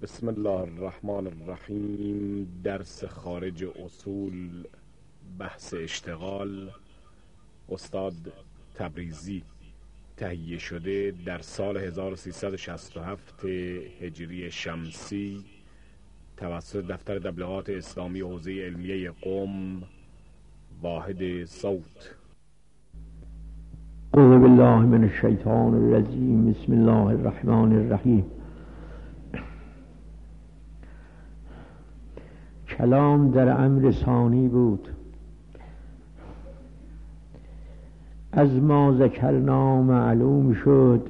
بسم الله الرحمن الرحیم. درس خارج اصول، بحث اشتغال، استاد تبریزی. تهیه شده در سال 1367 هجری شمسی توسط دفتر تبلیغات اسلامی حوزه علمیه قم، واحد صوت. اعوذ بالله من الشیطان الرجیم. بسم الله الرحمن الرحیم. کلام در امر ثانی بود. از ما ذکرنا معلوم شد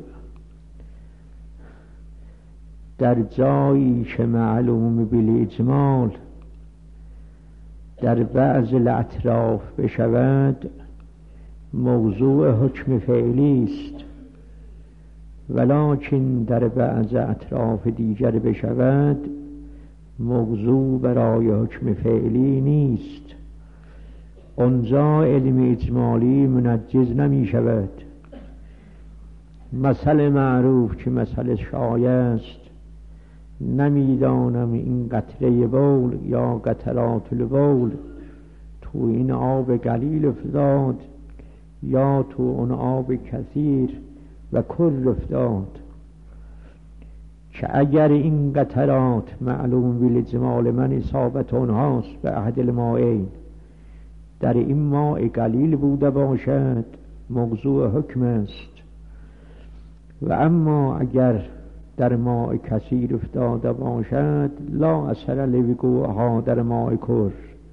در جایی که معلوم بالاجمال در بعض الاطراف بشود موضوع حکم فعلی است، ولکن در بعض اطراف دیگر بشود موضوع برای حکم فعلی نیست. آنجا علم اجمالی منجز نمی شود. مثل معروف که مثل شایع است، نمیدانم این قطره بول یا قطرات البول تو این آب قلیل افتاد یا تو اون آب کثیر و کل افتاد، که اگر این قطرات معلوم بالاجمال من اصابت آنهاست به احد المائین در این ماء قلیل بوده باشد موضوع حکم است، و اما اگر در ماء کثیر افتاده باشد لا اثر لوقوعها در ماء کر.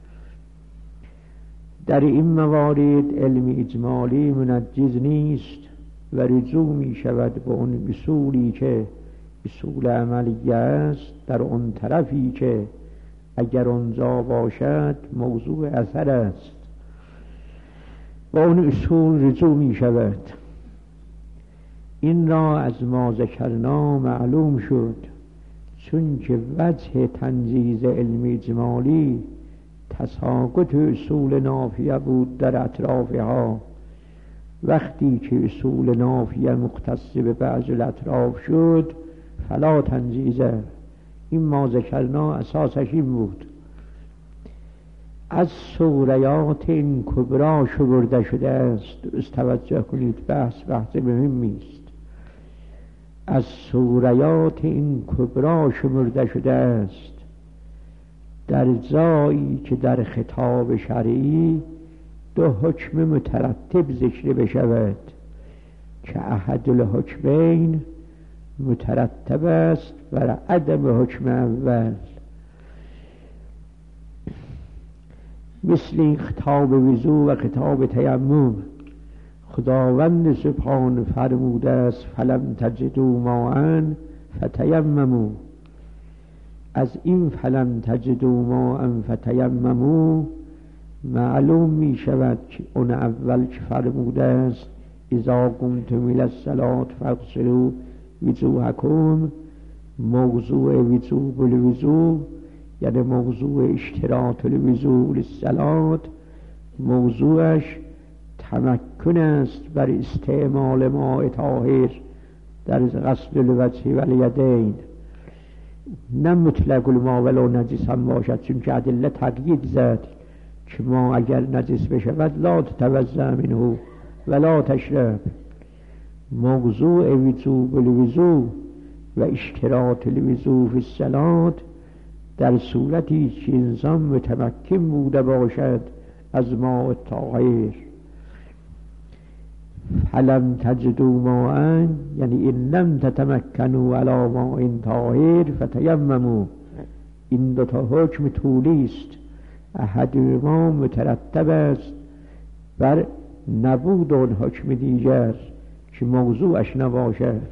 در این موارد علم اجمالی منجز نیست و رجوع می شود به اون اصولی که اصول عملیه است، در اون طرفی که اگر آنجا باشد موضوع اثر است، با اون اصول رجوع می شود. این را از ما ذکرنا معلوم شد، چون که وجه تنجیز علم اجمالی تساقط اصول نافیه بود در اطرافها. وقتی که اصول نافیه مختص به بعض الاطراف شد فلا تنجیزه. این ما ذکرنا اساسش این بود. از سوریات این کبرا شمرده شده است. درست توجه کنید، بحث مهمی است. از سوریات این کبرا شمرده شده است در جایی که در خطاب شرعی دو حکم مترتب ذکر بشود که احد الحکمین مترتب است بر عدم حکم اول، مثل خطاب وضو و خطاب تیمم. خداوند سبحان فرموده است فلم تجدوا ماء فتیمموا. از این فلم تجدوا ماء فتیمموا معلوم می شود که اون اول که فرموده است اذا قمتم الی الصلاة فاغسلوا وجوهکم، موضوع وجوب الوضو یعنی موضوع اشتراط الوضو للصلاة موضوعش تمکن است بر استعمال ماء طاهر در غسل الوجه و الیدین، نه مطلق الماء ولو نجس هم باشد، چون که ادله تقیید زد که ما اگر نجس بشود لا تتوضا منه ولا تشرب. موضوع وجوب الوضو و اشتراط الوضو فی الصلاة در صورتی که انسان متمکن بوده باشد از ماء طاهر. فلم تجدوا ماء یعنی ان لم تتمکنوا علی ماء طاهر فتیمموا. این دو تا حکم طولی است. احدهما مترتب است بر نبود اون حکم دیگر که موضوعش نباشد.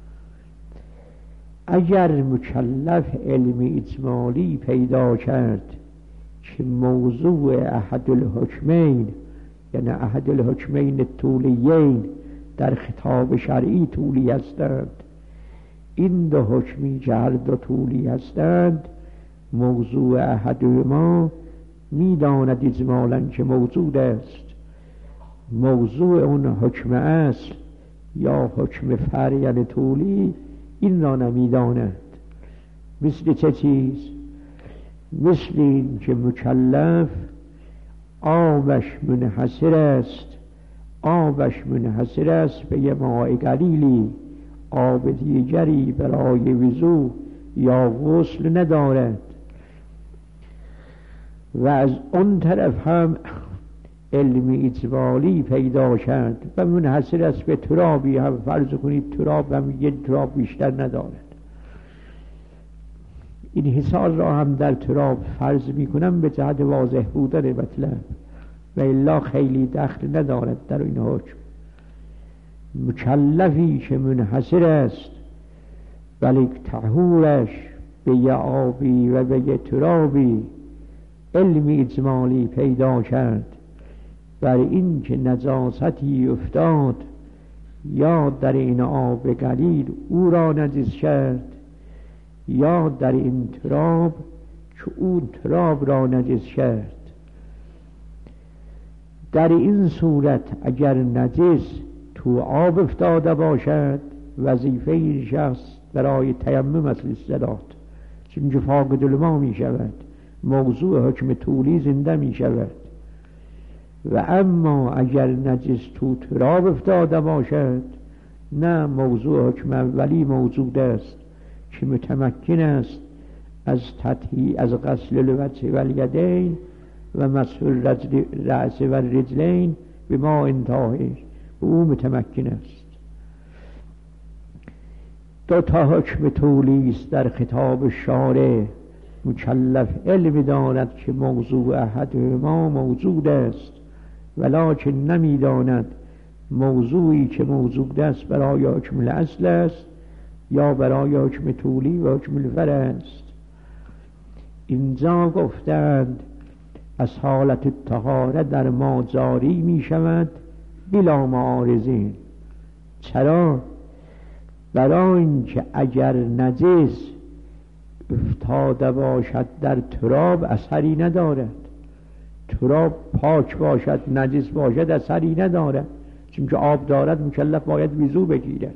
اگر مکلف علم اجمالی پیدا کرد که موضوع احد الحکمین یعنی احد الحکمین طولیین در خطاب شرعی طولی هستند، این دو حکمی که هر دو طولی هستند موضوع احدهما میداند اجمالاً که موجود است. موضوع اون حکم اصل یا حکم فرع یعنی طولی این را نمیداند. مثل چه چیز؟ مثل این که مکلف آبش منحصر است به یه ماء قلیلی، آب دیگری برای وضو یا غسل ندارد. و از اون طرف هم علم اجمالی پیدا شد و منحصر است به ترابی، هم فرض کنید تراب هم یه تراب بیشتر ندارد. این حصار را هم در تراب فرض می کنم به جهت واضح بودن مطلب، و الا خیلی دخل ندارد در این حکم. مکلفی که منحصر است ولی طهورش به یه آبی و به یه ترابی، علم اجمالی پیدا کرد بر این که نجاستی افتاد یا در این آب قلیل او را نجس کرد یا در این تراب که اون تراب را نجس کرد. در این صورت اگر نجس تو آب افتاده باشد، وظیفه این شخص برای تیمم است استداد، چون فاقد الماء می شود، موضوع حکم طولی زنده می شود. و اما اگر نجس تو تراب افتاده باشد، نه، موضوع حکم اولی موجود است که متمکن است از غسل الوجه و الیدین و مسح الرأس و الرجلین به ماء طاهر، به او متمکن است. دو تا حکم طولی است در خطاب شارع. مکلف علم داند که موضوع احدهما موجود است، ولکن نمیداند موضوعی که موجود است برای حکم الاصل است یا برای حکم طولی و حکم الفرع است. اینجا گفتند از حالت الطهاره در ما جاری می شود بلا معارضین. چرا؟ برای اینکه اگر نجس افتاده باشد در تراب اثری ندارد، تراب پاک باشد نجس باشد اثری ندارد، چون که آب دارد مکلف باید وضو بگیرد.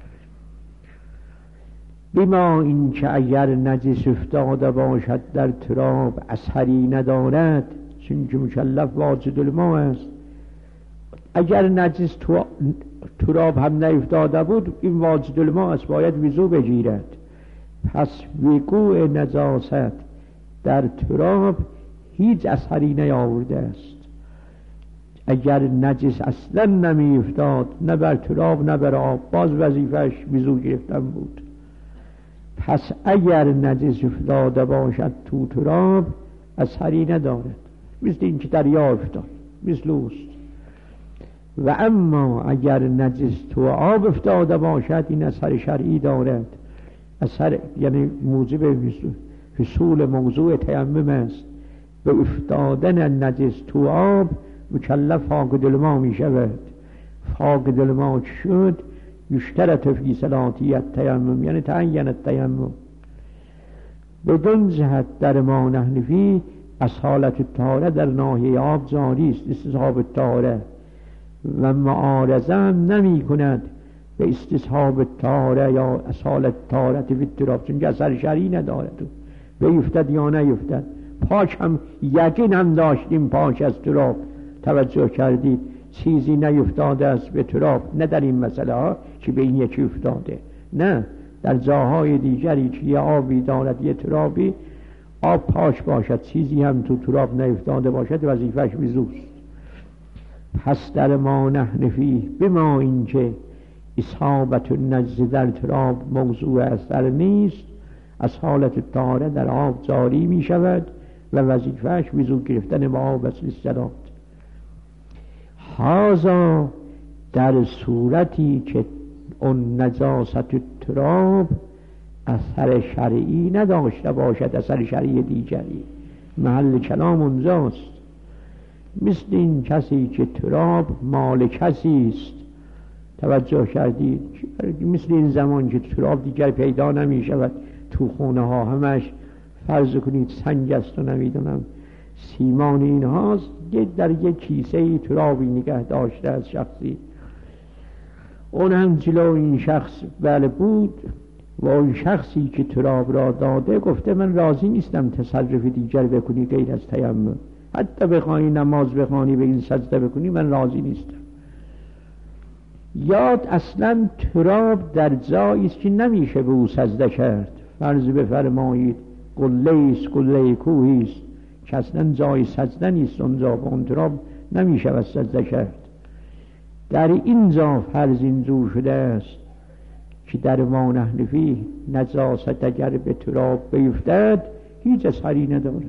بما اینکه اگر نجس افتاده باشد در تراب اثری ندارد، چون که مکلف واجد الماء است. اگر نجس تراب هم نیفتاده بود، این واجد الماء است، باید وضو بگیرد. پس وقوع نجاست در تراب هیچ اثری نیاورده است. اگر نجس اصلا نمی افتاد، نه بر تراب نه بر آب، باز وظیفش وضو گرفتن بود. پس اگر نجس افتاده باشد تو تراب اثری ندارد، مثل این که دریا افتاد، مثل اوست. و اما اگر نجس تو آب افتاده باشد این اثر شرعی دارد. اثر یعنی موجب حصول موضوع تیمم است. به افتادن نجس تو آب مکلف فاقد الماء می شود. فاقد الماء شد یشترط فی صلاتیت تیمم، یعنی تعین التیمم. بدون جهت در ما نحنفی از حالت الطهاره در ناحیه آب جاری است استصحاب الطهاره، و معارضه هم نمی کند به استصحاب الطهاره یا از حالت طهارت فی التراب، چون اثر شرعی ندارد. بیفتد یا نیفتد. پاک هم یقین هم داشتیم پاک از تراب، توجه کردید چیزی نیفتاده است به تراب، نه در این مسئله ها که به این یکی افتاده، نه در جاهای دیگری که یه آبی دارد یه ترابی، آب پاک باشد چیزی هم تو تراب نیفتاده باشد وظیفش وضوست. پس در ما نحنفی بما اینکه اصابت النجس در تراب موضوع اثر نیست، از حالت طهاره در آب جاری می شود و وظیفهش وضو گرفتن با آب است للصلاة. هذا در صورتی که اون نجاست تراب اثر شرعی نداشته باشد، اثر شرعی دیگری. محل کلام اونجاست. مثل این کسی که تراب مال کسی است، توجه کردید؟ مثل این زمان که تراب دیگر پیدا نمی شود تو خونه ها، همش فرض کنید سنگ است و نمیدونم سیمان این هاست، در یک کیسه ترابی نگه داشته از شخصی، اون هم جلو این شخص بله بود، و اون شخصی که تراب را داده گفته من راضی نیستم تصرف دیگر بکنی غیر از تیمم، حتی بخوانی نماز بخوانی به این سجده بکنی من راضی نیستم. یا اصلا تراب در جایی است که نمیشه به او سجده کرد. فرض بفرمایید قله است، قله کوهی است که اصلا جای سجده نیست، اونجا به اون تراب نمیشه سجده کرد. در اینجا فرض اینجور شده است که در ما نحنفی نجاست اگر به تراب بیفتد هیچ اثری ندارد،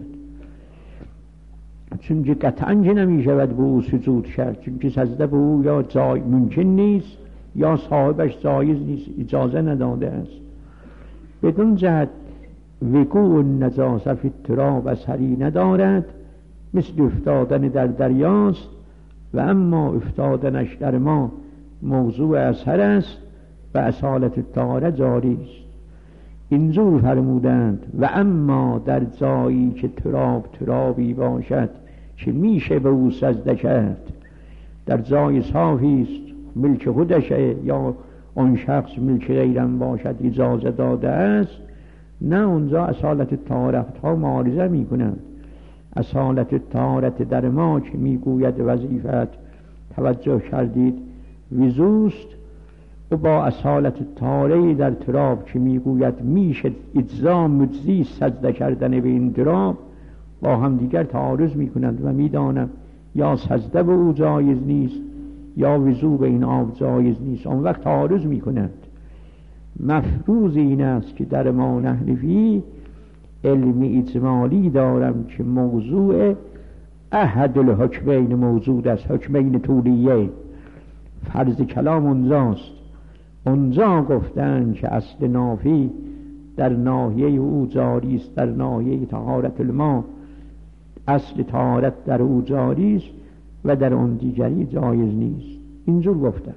چون که قطعا نمی شود به او سجود کرد، چون که سجده به او یا جای ممکن نیست یا صاحبش جایز نیست، اجازه نداده است. بدون جهت وقوع النجاسه فی التراب اثری ندارد، مثل افتادن در دریاست و اما افتادنش در ما موضوع اثر است و اصالت الطهاره جاری است. اینجور فرمودند و اما در جایی که ترابی باشد که میشه به او سجده کرد، در جای صافی است، ملک خودشه یا اون شخص ملک غیرم باشد اجازه داده است، نه اونجا اصالت الطهارت ها معارضه میکنند. اصالت الطهارت در ما که میگوید وظیفت توجه کردید وضوست، و با اصالت الطهاره در تراب که میگوید میشه اجزا مجزی سجده کردن به این تراب با هم دیگر تعارض میکنند و میدانم یا سجده به او جایز نیست یا وضو به این آب جایز نیست، اون وقت تعارض میکنند. مفروض این است که در ما نحنفی علم اجمالی دارم که موضوع احد الحکمین موجود است، حکمین طولیه، فرض کلام اونجاست. اونجا گفتن که اصل نافی در ناحیه او جاری است، در ناحیه طهارت الماء اصل طهارت در او جاری است و در اون دیگری جایز نیست. اینجور گفتن.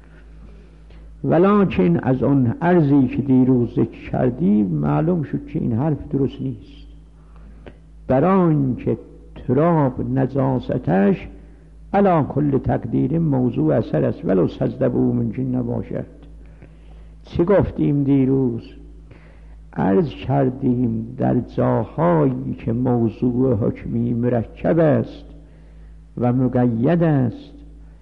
ولکن از اون عرضی که دیروز ذکر کردیم معلوم شد که این حرف درست نیست، برای که تراب نجاستش علی کل تقدیر موضوع اثر است ولو سجده به او ممکن نباشد. چه گفتیم دیروز؟ عرض کردیم در جاهایی که موضوع حکمی مرکب است و مقید است،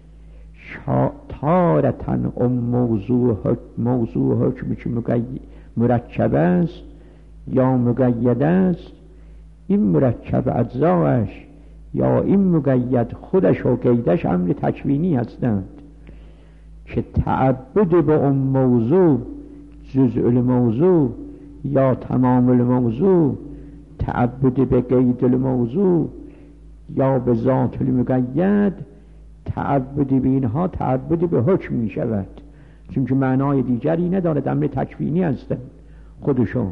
تارتن اون موضوع حکمی که مرکب است یا مقید است، این مرکب اجزاش یا این مقید خودش و قیدش امر تکوینی هستند که تعبد به اون موضوع جزء الموضوع یا تمام الموضوع، تعبد به قید الموضوع یا به ذات المقید، تعبد به اینها تعبد به حکم می شود، چون که معنای دیگری ندارد، امر تکوینی هستند خودشون.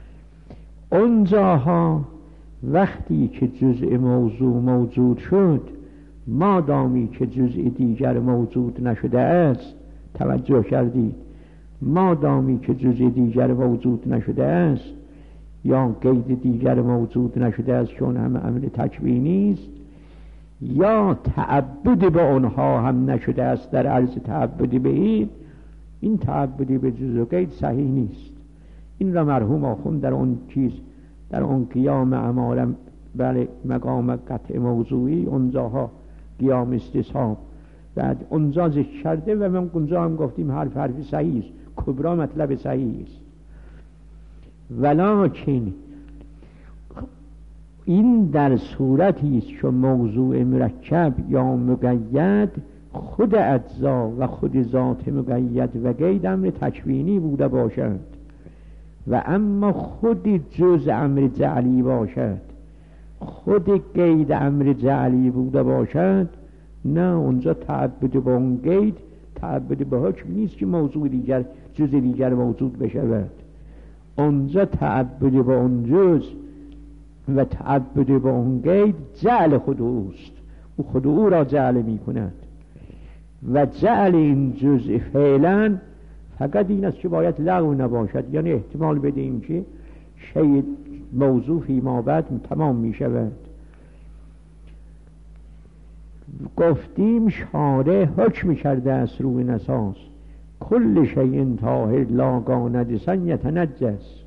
اونجاها وقتی که جزء موضوع موجود شد، مادامی که جزء دیگر موجود نشده است، توجه کردید، مادامی که جزء دیگر موجود نشده است یا قید دیگر موجود نشده است، چون هم امر تکوینی است، یا تعبد به آنها هم نشده است در عرض تعبد به این تعبدی به جزء و قید صحیح نیست. این را مرحوم آخوند در اون چیز، در اون قیام امارم، بله مقام قطع موضوعی، اونجاها قیام استصحاب بعد اونجا ذکر کرده و من اونجا هم گفتیم حرف صحیح است، کبرا مطلب صحیح است. ولکن این در صورتی است که موضوع مرکب یا مقید خود اجزا و خود ذات مقید و قید امر تکوینی بوده باشد و اما خود جز امر جعلی باشد، خود قید امر جعلی بوده باشد، نه اونجا تعبد به اون قید تعبد به حکم نیست که موضوع دیگر جز دیگر موجود بشود. اونجا تعبد به اون جز و تعبد به اون قید جعل خود اوست، او خود او را جعل می کند و جعل این جزء فعلا فقط این است که باید لغو نباشد، یعنی احتمال بدهیم که شاید موضوع فی ما بعد تمام می شود. گفتیم شارع حکم کرده است روی این اساس کل شیء طاهر لاقا نجسا یتنجس.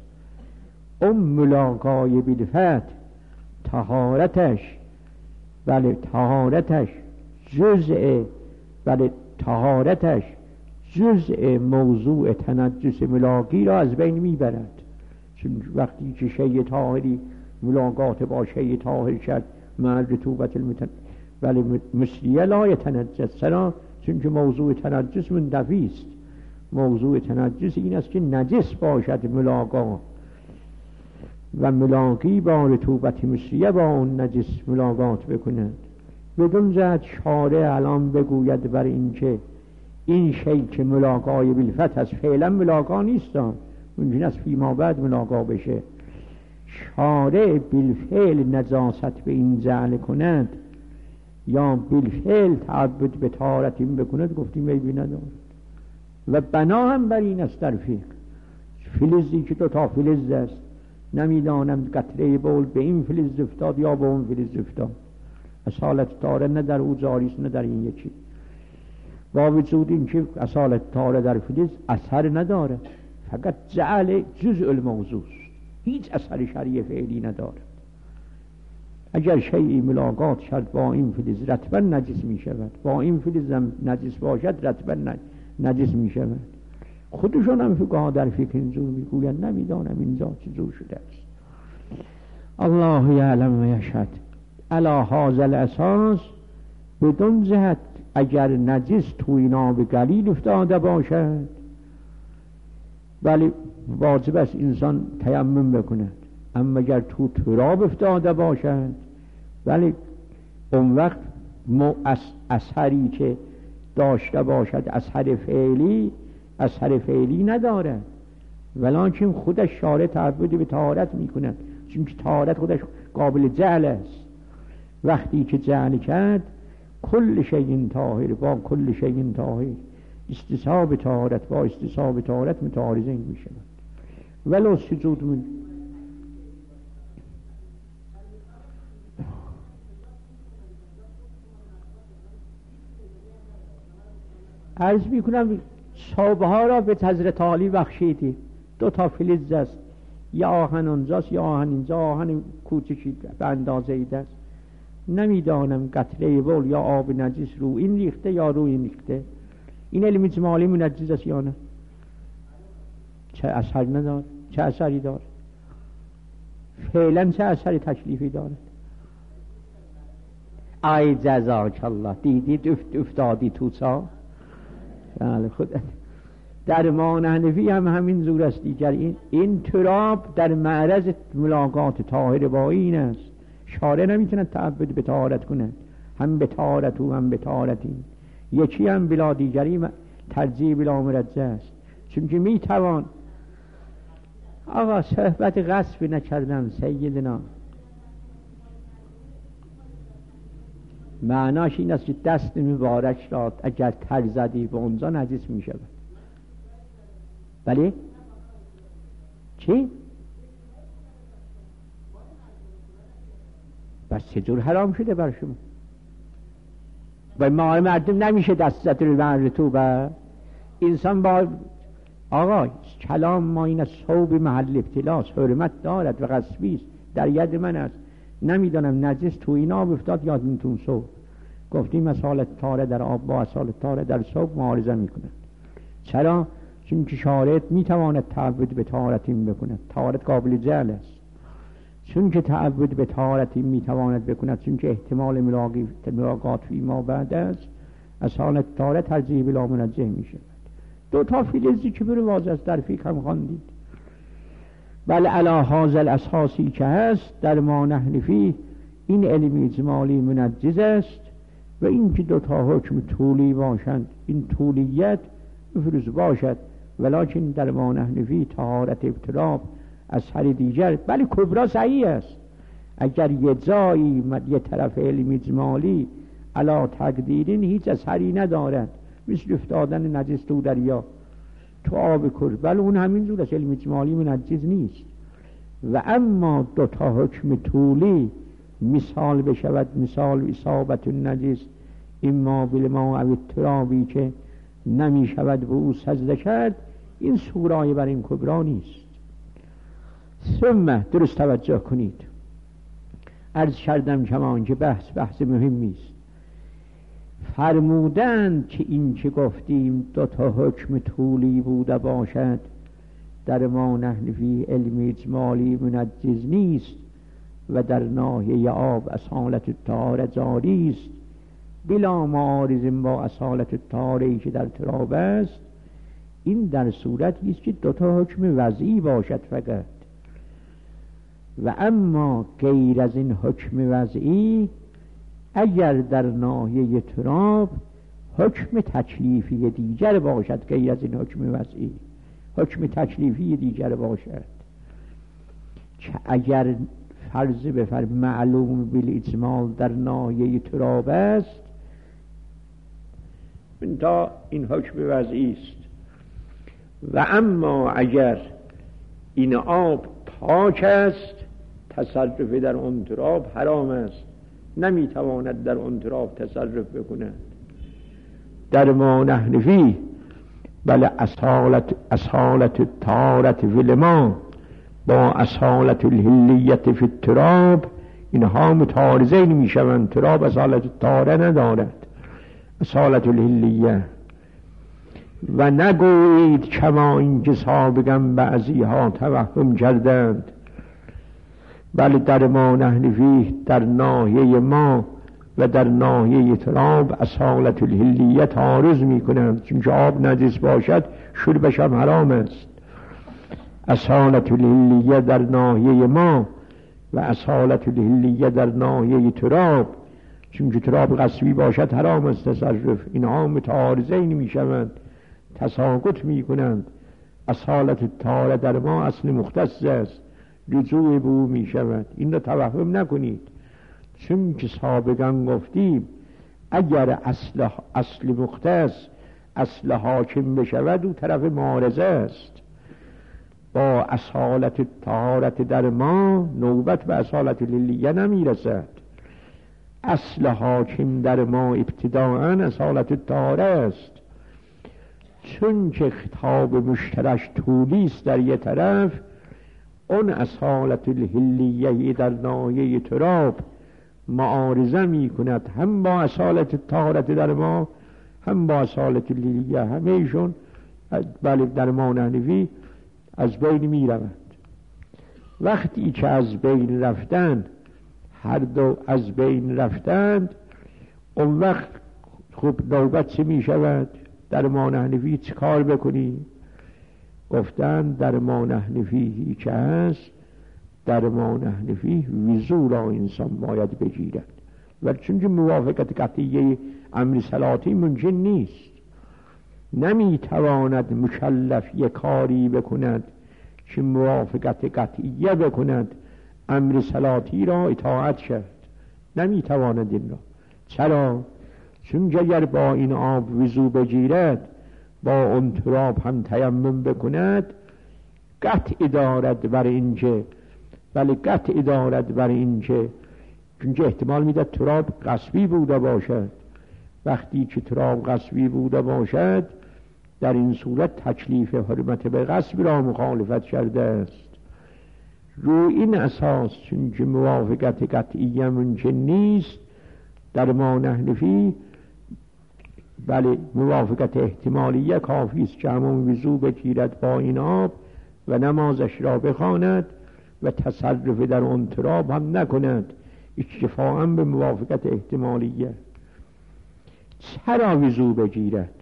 ملاقای بالفتح طهارتش، بله طهارتش جزء، بله طهارتش جزء موضوع تنجس ملاقی را از بین میبرد. چون وقتی که شیء طاهری ملاقات با شیء طاهر شد مع رطوبت بله مثلیه لا یتنجس. چرا؟ چون که موضوع تنجس منتفی است. موضوع تنجس این است که نجس باشد ملاقات و ملاقی با رطوبت مثلیه با اون نجس ملاقات بکند. بدون جهت شارع الان بگوید بر این که این شیء که ملاقای بالفتح است فعلا ملاقا نیست، ممکن است فیما بعد ملاقا بشه. شارع بالفعل نجاست به این جعل کند یا بالفعل تعبد به طهارت این بکند، گفتیم عیبی ندارد. و بنا هم بر این است در فقه. فلزی که دو تا فلز است، نمیدانم قطره بول به این فلز افتاد یا به اون فلز افتاد، اصالت طهاره نه در او جاری است نه در این یکی. با وجود این که اصالت طهاره در فلز اثر نداره، فقط جعل جزء الموضوع، هیچ اثر شرعی فعلی نداره. اگر شیئی ملاقات شد با این فلز رطبا نجس می شود، با این فلز هم نجس باشد رطبا نجس می شود. خودشون هم فقها در فقه اینجور میگویند، نمیدانم اینجا چجور شده است. الله یعلم و یشهد. علی هذا الاساس بدون جهت اگر نجس تو اینا به قلیل افتاده باشد ولی واجب است انسان تیمم بکند، اما اگر تو تراب افتاده باشد ولی اون وقت اثری که داشته باشد اثر فعلی ندارد، ولکن خودش شارع تعبد به طهارت میکند، چون که طهارت خودش قابل جعل است. وقتی که جعل کرد کل شیء طاهر با کل شیء طاهر، استصحاب طهارت با استصحاب طهارت متعارضین میشود. ولو سجود من عرض میکنم صوبه ها را به حضرت عالی بخشیدی. دو تا فلز است، یا آهن اونجاست یا آهن اینجا، آهن کوچکی به اندازه ایده است. نمیدانم قطره بول یا آب نجس رو این ریخته یا رو این ریخته، این علم اجمالی منجز است یا نه؟ چه اثر نداره؟ چه اثری داره؟ فعلا چه اثری تکلیفی داره؟ ای جزاک الله، دیدید افتادی تو چاه. بله خودت در ما حنفی هم همین زور است دیگر. این تراب در معرض ملاقات طاهر با این است. شارع نمیتونه تعبد به طهارت کنه، هم به طهارت و هم به طهارت این یکی هم بلا دیگری ترجیح بلا مرجع است. چون که میتوان آقا صحبت غصب نکردم سیدنا، معناش این است که دست مبارک را اگر تر زدی به اونجا نجس می شود. بله؟ چی؟ بس چجور حرام شده بر شما؟ و ما مردم نمیشه دست زد رو رطوبه. انسان با آقا کلام ما این از صوب محل ابتلاس، حرمت دارد و غصبی است، در ید من است. نمیدانم نجس تو این آب افتاد یا این تو صوب. گفتیم اصالت طهاره در آب با اصالت طهاره در صوب معارضه میکنند. چرا؟ چون که شارع میتواند تعبد به طهارت این بکند، طهارت قابل جعل است. چون که تعبد به طهارت این میتواند بکند، چون که احتمال ملاقات فی ما بعد است، اصالت طهاره ترجیح بلا منجه میشه. دو تا فلزی که برو واضح است، در فقه هم خواندید. بل علی هذا الاساسی که هست در ما حنفی این علم اجمالی منجز است. و این که دو تا حکم طولی باشند، این طولیت مفروض باشد، ولکن در ما حنفی طهارت ابتلاب از هر دیگر بله کبرا صحیح است. اگر یه جایی یه طرف علم اجمالی علا تقدیرین هیچ اثری ندارد، مثل افتادن نجس تو دریا تو آب کربل، اون همین جور است، علم اجمالی منجز نیست. و اما دو تا حکم طولی مثال بشود، مثال اصابت النجس اما بالماء او الترابی که نمی شود به او سجده کرد، این سورای بر این کبرا نیست. ثم درست توجه کنید، عرض کردم کمان که بحث مهمی است. فرمودند که این که گفتیم دو تا حکم طولی بوده باشد، در ما نحن فی علم اجمالی منجز نیست و در ناحیه آب اصالت الطهاره جاری است، بلا معارض با اصالت الطهاره که در تراب است. این در صورتی است که دو تا حکم وضعی باشد فقط. و اما غیر از این حکم وضعی، اگر در ناحیه تراب حکم تکلیفی دیگر باشد، غیر از این حکم وضعی حکم تکلیفی دیگر باشد که اگر فرض بفرم معلوم بالاجمال در ناحیه تراب است، تا این حکم وضعی است. و اما اگر این آب پاک است، تصرف در آن تراب حرام است، نمیتواند در آن تراب تصرف بکند. در ما نحن فیه، بله اصالت الطهارة فی الماء با اصالت الحلیت فی التراب، اینها متعارضین میشوند. تراب اصالت الطهاره ندارد، اصالت الحلیه. و نگویید کما این که سابقا بعضی ها توهم کردند، بله در ما نحن فیه، در ناحیه ما و در ناحیه تراب اصالت الحلیه تعارض می کنند، چون آب نجس باشد شربش هم حرام است. اصالت الحلیه در ناحیه ما و اصالت الحلیه در ناحیه تراب، چون تراب غصبی باشد حرام است تصرف. اینها متعارضین می شوند، تساقط می کنند. اصالت الطهاره در ما اصل مختص است، رجوع به او می شود. این را توهم نکنید، چون که سابقا گفتیم اگر اصل مختص اصل حاکم بشود، او طرف معارضه است. با اصالت الطهارت در ما نوبت به اصالت الحلیه نمی رسد. اصل حاکم در ما ابتداءً اصالت الطهاره است. چون که خطاب مشترک طولی است در یک طرف، اون اصالت الحلیه در ناحیه تراب معارضه می کند هم با اصالت الطهارت در ما، هم با اصالت الحلیه. همه ایشون بله در ما نحن فیه از بین می روند. وقتی که از بین رفتن، هر دو از بین رفتند، اون وقت خب نوبت چه می شود؟ در ما نحن فیه چه کار بکنی؟ گفتن در ما نحن فیه که هست، در ما نحن فیه وضو را انسان باید بگیرد. و چون که موافقت قطعیه امر صلاتی ممکن نیست، نمیتواند مکلف یک کاری بکند که موافقت قطعیه بکند امر صلاتی را اطاعت کرد، نمیتواند این را. چرا؟ چون اگر با این آب وضو بگیرد، با اون تراب هم تیمم بکند، قطع دارد بر اینکه، ولی قطع دارد بر اینکه، چون احتمال میده تراب غصبی بوده باشد. وقتی که تراب غصبی بوده باشد، در این صورت تکلیف حرمت به غصب را مخالفت کرده است. روی این اساس، چون که موافقت قطعیه ممکن نیست، در ما نحن فیه بله موافقت احتمالیه کافی است که همون وضو بگیرد با این آب و نمازش را بخواند و تصرف در اون تراب هم نکند، اکتفاء به موافقت احتمالیه. چرا وضو بگیرد؟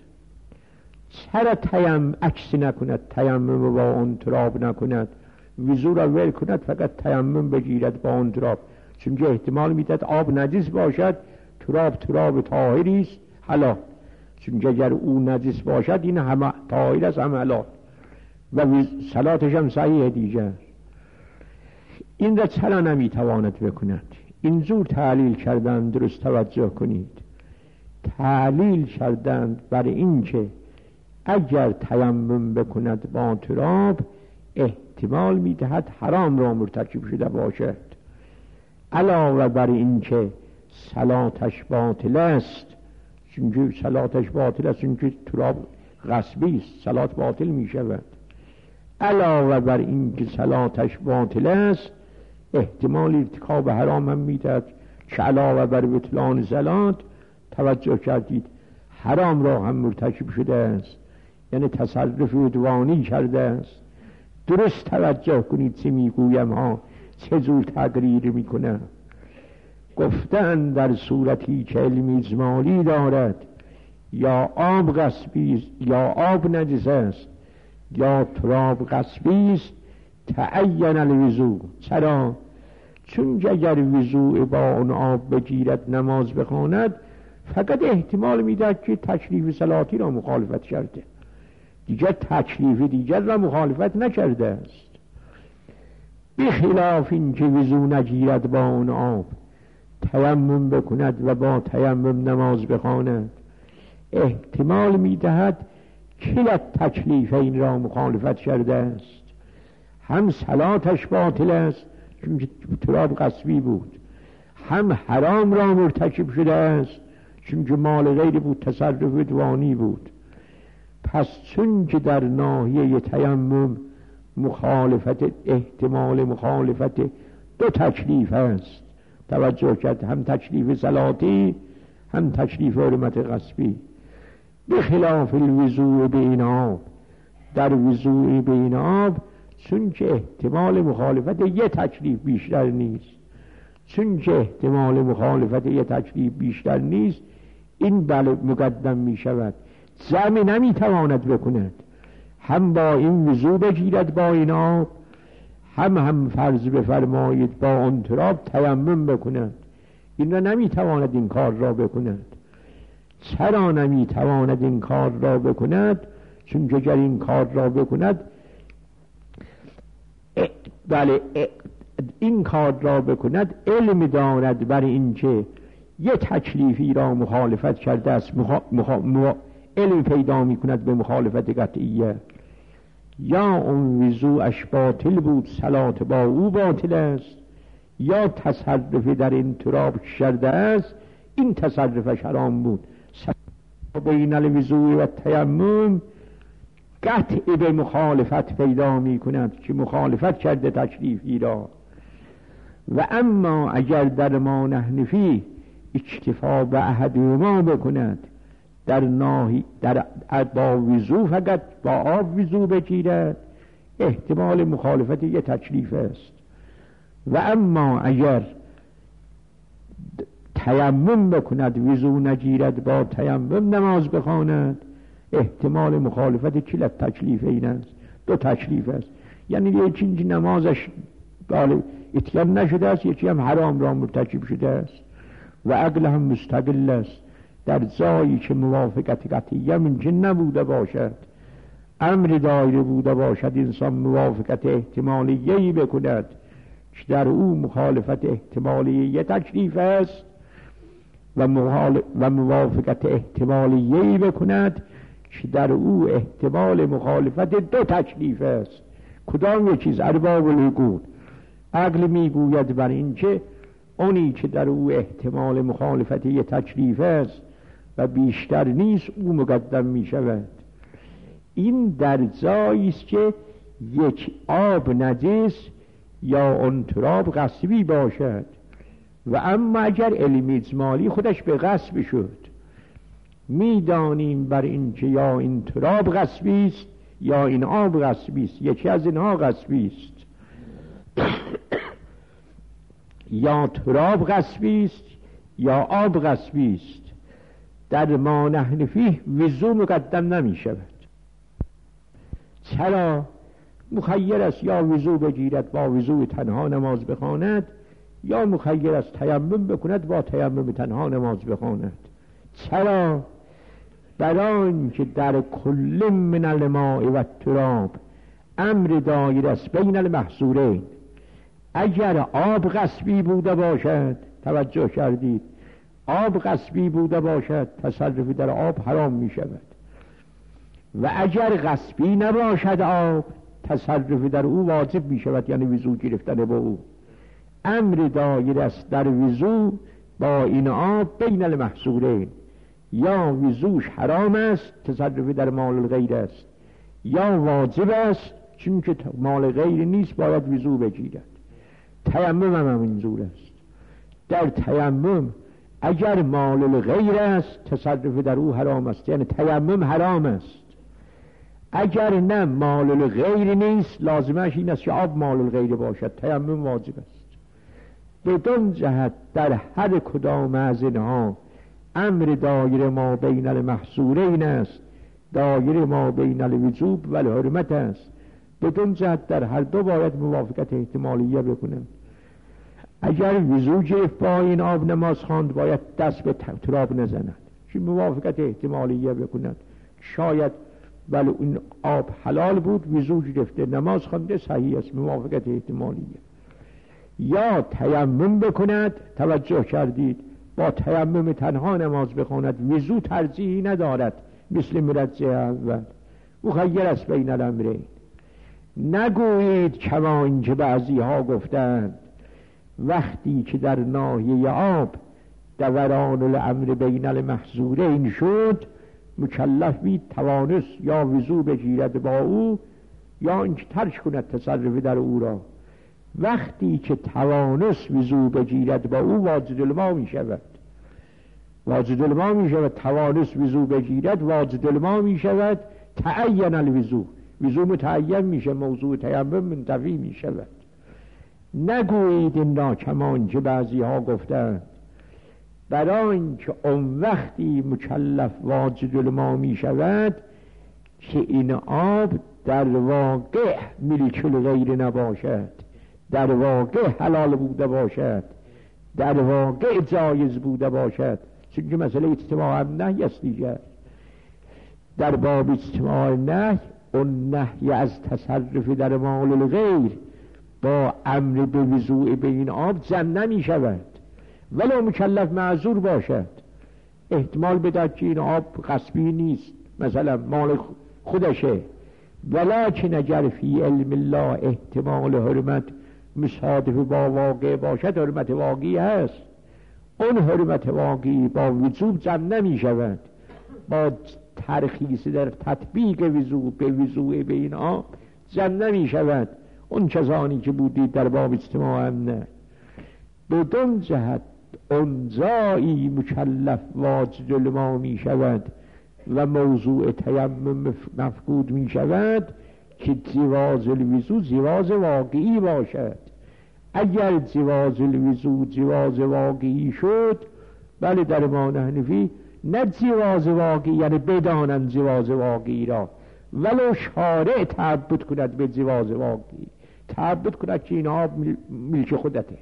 چرا عکس نکند، تیمم با اون تراب نکند، وضو را ول کند، فقط تیمم بگیرد با اون تراب؟ چون که احتمال میداد آب نجس باشد، تراب طاهری است حلال. چون اگر او نجس باشد این همه طاهر است، همه حلال و صلاتش هم صحیح دیگر. این را چرا نمیتواند بکند؟ این زور تعلیل کردند، درست توجه کنید. تعلیل کردند بر این که اگر تیمم بکند با تراب، احتمال میدهد حرام را مرتکب شده باشد. علاوه بر این که صلاتش باطل است، چون صلاتش باطل است، چون تراب غصبی است، صلات باطل می شود. علاوه بر این که صلاتش باطل است، احتمال ارتکاب حرام هم میدهد که علاوه بر بطلان صلات، توجه کردید، حرام را هم مرتکب شده است، یعنی تصرف عدوانی کرده است. درست توجه کنید چه میگویم ها، چه جور تقریر میکنم. گفتن در صورتی که علم اجمالی دارد، یا آب غصبی است یا آب نجس است یا تراب غصبی است، تعین الوضوء. چرا؟ چون اگر وضوء با اون آب بگیرد نماز بخواند، فقط احتمال میدهد که تکلیف صلاتی را مخالفت کرده، دیگر تکلیف دیگر را مخالفت نکرده است. بخلاف این که وضوء نگیرد با اون آب، تیمم بکند و با تیمم نماز بخواند، احتمال میدهد کلت تکلیفین را مخالفت کرده است. هم صلاتش باطل است چون تراب غصبی بود، هم حرام را مرتکب شده است چون که مال غیر بود، تصرف عدوانی بود. پس چون که در ناحیه تیمم مخالفت، احتمال مخالفت دو تکلیف است، توجه کرد، هم تکلیف صلاتی هم تکلیف حرمت غصبی. بخلاف الوضوء بین آب، در وضوء بین آب چون که احتمال مخالفت یه تکلیف بیشتر نیست، چون که احتمال مخالفت یه تکلیف بیشتر نیست، این بله مقدم می شود. جمع نمی تواند بکند، هم با این وضوء بگیرد با این آب، هم فرض بفرمایید با اون تراب تیمم بکند. این را نمی تواند این کار را بکند. چرا نمی تواند این کار را بکند؟ چون که اگر این کار را بکند، بله این کار را بکند علم دارد بر این که یه تکلیفی را مخالفت کرده است، علم پیدا می کند به مخالفت قطعیه. یا اون وضوعش باطل بود، صلات با او باطل است، یا تصرف در این تراب کرده است، این تصرفش حرام بود. بین الوضوء و تیمم قطع به مخالفت پیدا می کند که مخالفت کرده تکلیفی را. و اما اگر در ما نحنفی اکتفا به احدهما بکند، در با وضوء فقط با آب وضوء بگیرد، احتمال مخالفت یه تکلیف است. و اما اگر تیمم بکند، وضوء نگیرد، با تیمم نماز بخواند، احتمال مخالفت کلت تکلیف این است، دو تکلیف است. یعنی یکی نمازش اتیان نشده است، یکی هم حرام را مرتکب شده است و عقل هم مستقل است. در جایی که موافقت قطعیه ممکن نبوده باشد، امر دایره بوده باشد، انسان موافقت احتمالیه‌ای بکند که در او مخالفت احتمالیه تکلیف است و موافقت احتمالیه‌ای بکند که در او احتمال مخالفت دو تکلیف است. کدام یک چیز؟ ارباب العقول. عقل میگوید بر این که اونی که در او احتمال مخالفت یک تکلیف است و بیشتر نیست، او مقدم می شود. این در جایی است که یک آب نجس یا اون تراب غصبی باشد. و اما اگر علم اجمالی خودش به غصب شد، میدانیم بر این که یا این تراب غصبی است یا این آب غصبی است، یکی از اینها غصبی است. یا تراب غصبی است یا آب غصبی است. در ما نحنفی وضوء مقدم نمی شود. چرا؟ مخیر است یا وضوء بگیرد با وضوء تنها نماز بخواند، یا مخیر است تیمم بکند با تیمم تنها نماز بخواند. چرا؟ برای اینکه در کل من الماء و التراب امر دایر است بین المحظورین. اگر آب غصبی بوده باشد، توجه کردید، آب غصبی بوده باشد، تصرف در آب حرام می شود. و اگر غصبی نباشد آب، تصرف در او واجب می شود، یعنی وضو گرفتن با او. امر دایر است در وضو با این آب بین المحظورین، یا وضوش حرام است، تصرف در مال غیر است، یا واجب است چون که مال غیر نیست باید وضو بگیرد. تیمم هم اینجور است. در تیمم اگر مال غیر است تصرف در او حرام است، یعنی تیمم حرام است. اگر نه مال غیر نیست لازمش این است که آب مال غیر باشد، تیمم واجب است. بدون جهت در هر کدام از اینها امر دایر ما بین المحصورین است، دایر ما بین الوجوب و الحرمت است. بدون جهت در هر دو باید موافقت احتمالیه بکنند. اگر وضو گرفت با این آب نماز خواند باید دست به تراب نزند، چون موافقت احتمالیه بکنند. شاید ولی این آب حلال بود، وضو گرفته نماز خوانده، صحیح است، موافقت احتمالیه. یا تیمم بکند، توجه کردید، با تیمم تنها نماز بخواند، وضو ترجیحی ندارد مثل مرجع اول، مخیر است بین الامرین. نگویید کما اینکه بعضی ها گفتند وقتی که در ناحیه آب دوران الامر بین المحظورین شد مکلف بید توانست یا وضو بگیرد با او یا اینکه ترک کند تصرف در او را. وقتی که توانست وضو بگیرد با او واجد الماء می شود، واجد الماء می شود. توانست وضو بگیرد واجد الماء می شود. تعین الوضو، وضو متعین میشه، موضوع تیمم منتفی می شود. نگویید این را کمان که بعضی ها گفتند برای اینکه اون وقتی مکلف واجد الماء می شود که این آب در واقع ملک الغیر نباشد، در واقع حلال بوده باشد، در واقع جایز بوده باشد. چون که مسئله اجتماع نهی است دیگر. در باب اجتماع نهی اون نهی از تصرف در مال الغیر با امر به وضوء به این آب جمع نمی شود ولو مکلف معذور باشد. احتمال بدهد که این آب غصبی نیست، مثلا مال خودشه، ولکن اگر فی علم الله احتمال حرمت مصادف با واقع باشد، حرمت واقعی هست، اون حرمت واقعی با وجوب جمع نمی شود، با ترخیص در تطبیق وضوء به وضوء به این آب جمع نمی شود. اون کسانی که بودید در باب اجتماع هم نه. بدون جهت اون جایی مکلف واجد الماء می شود و موضوع تیمم مفقود می شود که جواز الوضوء جواز واقعی باشد. اگر جواز الوضوء جواز واقعی شد، بله در ما حنفی نه جواز واقعی یعنی بدانند جواز واقعی را، ولو شارع تعبد کند به جواز واقعی، تعبد کند که این آب ملک خودته.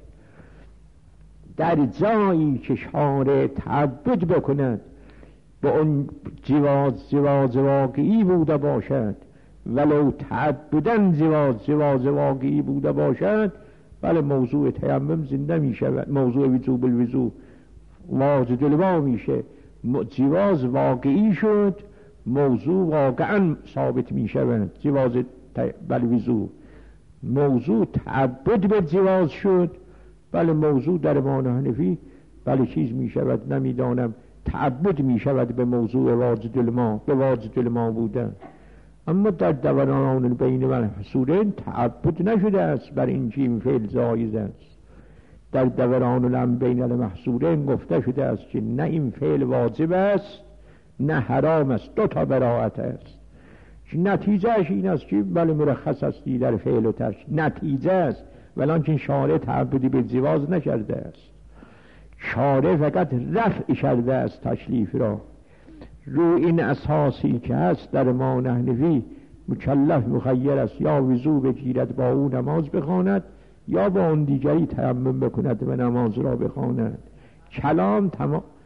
در جایی که شارع تعبد بکند به اون جواز واقعی بوده باشد، ولو تعبدن جواز واقعی بوده باشد، بله موضوع تیمم زنده می شود، موضوع وجوب الوضوء واجد الماء میشه، جواز واقعی شد، موضوع واقعا ثابت می شود، جواز بالوضوء. موضوع تعبد به جواز شد، بله موضوع در امام حنفی بله چیز می شود، نمیدانم تعبد می شود به موضوع واجد الماء، به واجد الماء بودن. اما در دوران بین المحصورین تعبد نشده است بر این که این فعل جایز است. در دوران الامر بین المحصورین گفته شده است که نه این فعل واجب است نه حرام است، دو تا براءت است. نتیجهش این است که بله مرخص هستی در فعل و ترک، نتیجه است، ولکن شارع تعبدی به جواز نکرده است. شارع فقط رفع کرده است تکلیف را. رو این اساسی که هست در ما حنفی مکلف مخیر است یا وضو بگیرد با او نماز بخواند یا با اون دیگری تیمم بکند و نماز را بخواند. کلام تمام